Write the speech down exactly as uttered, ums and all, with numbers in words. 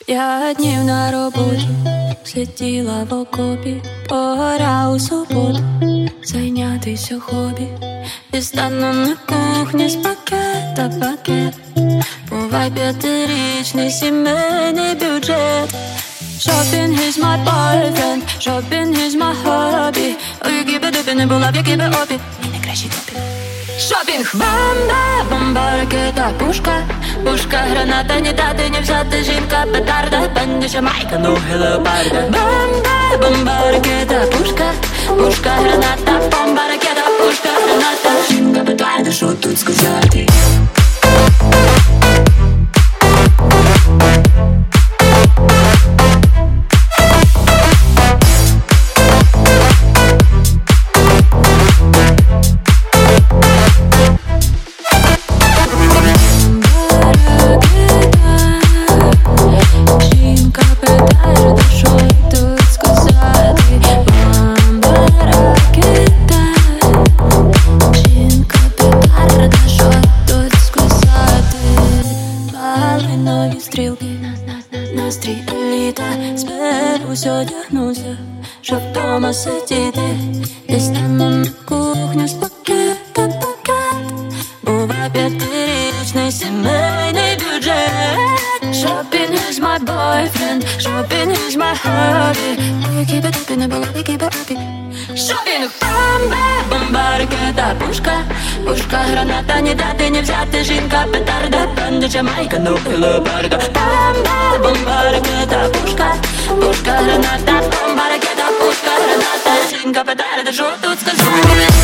П'ять днів на роботі, сиділа в окопі, пора у суботу зайнятися хобі. Дістану на кухні з пакета пакет. Бувай п'ятирічний сімейний бюджет. Shopping is my boyfriend, shopping is my hobby. У якій би дупі не була, в якій би опі, мій найкращий топі. Шопінг! Бомба, бомба, ракета, пушка, пушка, граната, не дати, не взяти, жінка, петарда, бандюча майка, ноги леопарда. Бомба, бомба, ракета, пушка, пушка, граната, бомба, ракета, пушка, граната, жінка, петарда, що тут сказати? Стрілки, настрій еліта. Зберусь, одягнуся, щоб вдома сидіти. Дістану на кухню з пакета пакет. Бувай п'ятирічний сімейний бюджет. Shopping is my boyfriend, shopping is my hobby. У якій би дупі не було, в якій би опі. Шопінг! Бомба, бомба, ракета, пушка, пушка, граната, не дати, не взяти, жінка, петарда, бандюча майка, ноги леопарда. Бомба, бомба, ракета, пушка, пушка, граната, бомба, ракета, пушка, граната, жінка, петарда, що тут сказати?